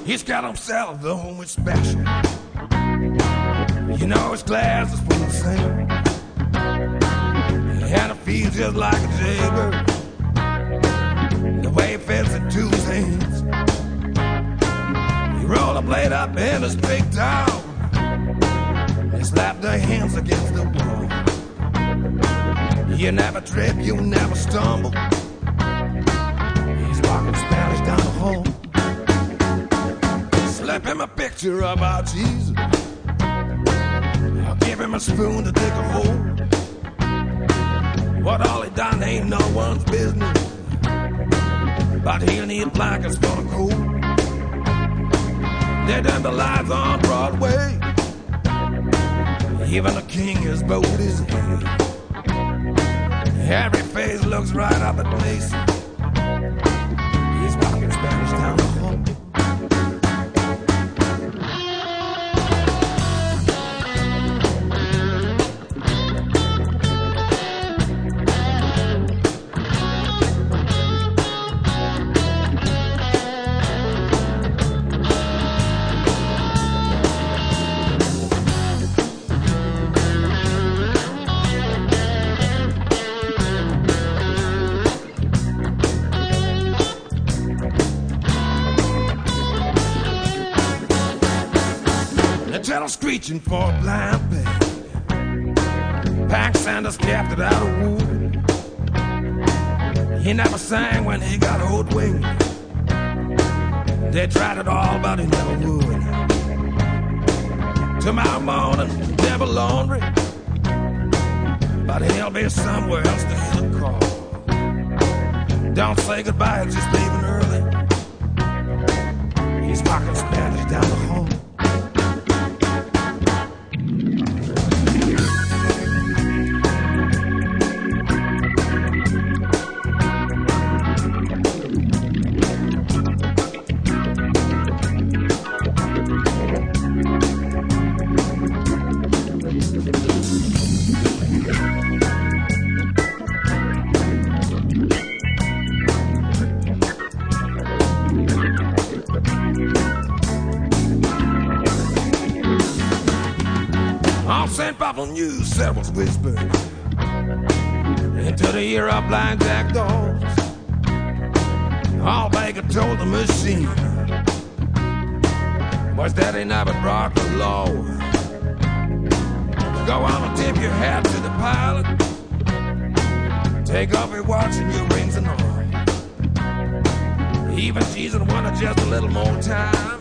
He's got himself the homie special. You know his glass is full of sand, and it feels just like a jaybird, the way he fits it to his hands. You roll a blade up in his big town, and slap their hands against the wall. You never trip, you never stumble. He's walking Spanish down the hall. Slap him a picture of our Jesus. I'll give him a spoon to dig a hole. What all he done ain't no one's business, but he'll need blankets for the cold. They done the lights on Broadway. Even the king has bowed his head. Every face looks right up at Mason. He's walking Spanish down the hall. Screeching for a blind bag. Pack Sanders kept it out of wood. He never sang when he got hoodwinked. They tried it all, but he never would. Tomorrow morning, devil laundry, but he'll be somewhere else to hear the call. Don't say goodbye, just leaving early. He's walking Spanish down the hall. St. Pablo News, several whispered into the ear of blind jack dogs. All Baker told the machine was that he never brought the law. Go on and tip your hat to the pilot. Take off your watch and your rings and all. Even Jesus wanted just a little more time.